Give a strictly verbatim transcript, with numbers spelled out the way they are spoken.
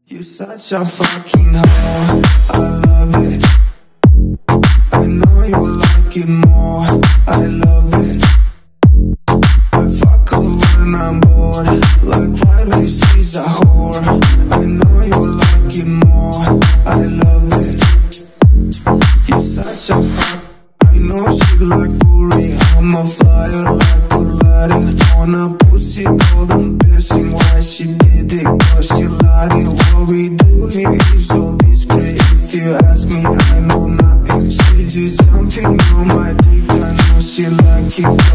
You such a fucking hoe, I love it. I know you like it more, I love it. I fuck her when I'm bored, like Riley, she's a whore. I know you like it more, I love it. You such a fuck, I know she like furry. I'm a flyer like Aladdin on a pussy golden piercing. Why she did it, cause she lied it. What we do here is so discreet. If you ask me, I know nothing. She just jumping on my dick, I know she like it.